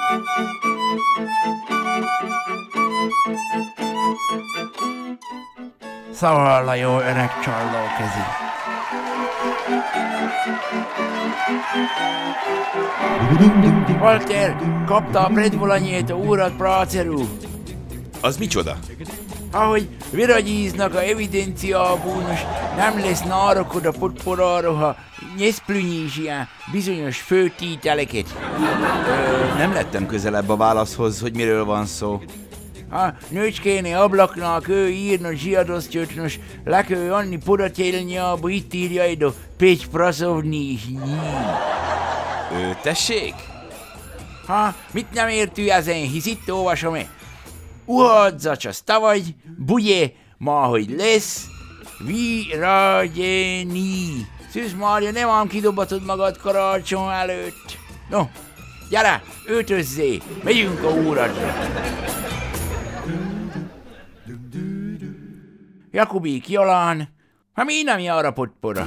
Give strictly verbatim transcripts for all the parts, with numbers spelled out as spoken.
Szóval a jó öreg csalló kezi. Walter, kapta a predvolanyét a úrat, prácerú. Az micsoda? Ahogy viragyíznak a evidenciából, nem lesz nárokod a podporára, ha nyeszplünyís ilyen bizonyos főtételeket. Ö, nem lettem közelebb a válaszhoz, hogy miről van szó. Ha nőcskéni ablaknak ő írna zsiadosztjött, nos lekő anni podatelnyába itt írja egy a Pécs praszovni. Ö, tessék? Ha, mit nem értő ezen, hisz itt olvasom-e? Uhadzacsasz tavagy, buje, ma hogy lesz, viragyeni. Szűz Mária, nem ám kidobatod magad karácsony előtt. No, gyere, öltözzé, megyünk a úradra. Jakubik, Jolán, ha mi nem jár a podpora?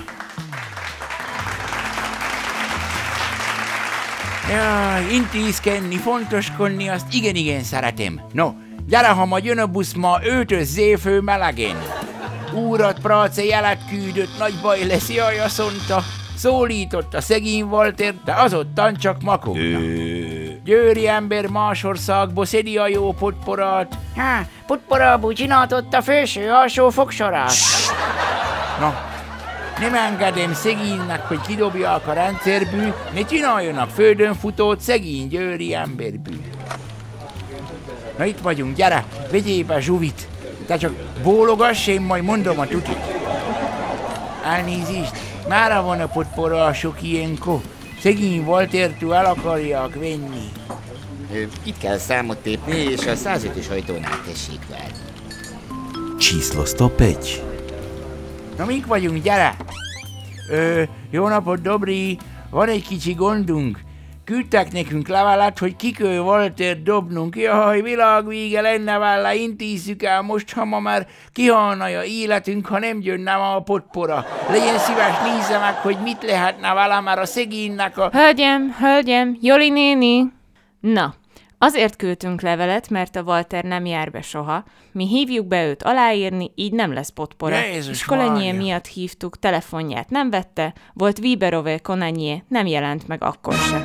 Jaj, intézkedni, fontoskodni, azt igen-igen szeretem. No, gyere, ha majd jön a busz, ma öltözzé fő melegen. Úrat práce jelet küldött, nagy baj lesz, jaj, azt mondta. Szólított a szegény Walter, de azottan csak makogna. Győri ember más országból szedi a jó podporát. Há, podporából csináltott a felső-alsó fogsorát. Na, nem engedem szegénynek, hogy kidobják a rendszerből, ne csináljanak földön futót szegény győri emberből. Na itt vagyunk, gyere, vegyél be Zsuvit. Te csak bólogass, én majd mondom a tutit. Elnézést, mára van a podpora sok ilyenkor. Szegény Waltertől el akarják venni. Itt kell számot tépni, és a százötös ajtónál tessék várni. Csíszlo stop egy. Na mink vagyunk, gyere! Ö, jó napot, Dobri! Van egy kicsi gondunk. Küldtek nekünk levelet, hogy kikő Walter dobnunk. Jaj, világvége lenne vele, intézzük el most, ha ma már kihalnaja életünk, ha nem jönne ma a podpora. Legyen szíves, nézze meg, hogy mit lehetne vele, mert a szegénynek a... Hölgyem, hölgyem, Joli néni! Na, azért küldtünk levelet, mert a Walter nem jár be soha. Mi hívjuk be őt aláírni, így nem lesz podpora. Iskolenyé miatt hívtuk, telefonját nem vette, volt Viberové Konanyé, nem jelent meg akkor se.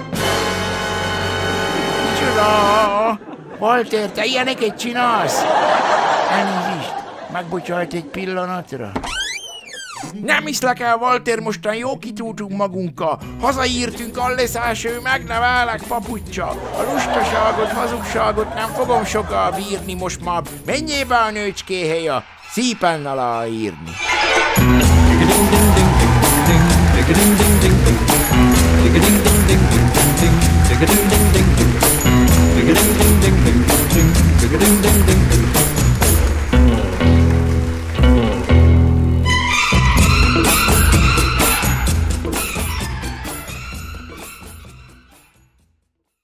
Micsoda! Walter, te ilyeneket csinálsz? Elnézést, megbocsájt egy pillanatra. Nem hiszlek el, Walter, mostan jó kitútunk magunkkal. Hazaírtünk, alles első, megnevelek papucsa. A lustaságot, hazugságot nem fogom soká bírni most már. Menjél be a nőcskéhelye, szépen aláírni. Ding ding ding ding ding ding ding ding ding ding ding ding ding ding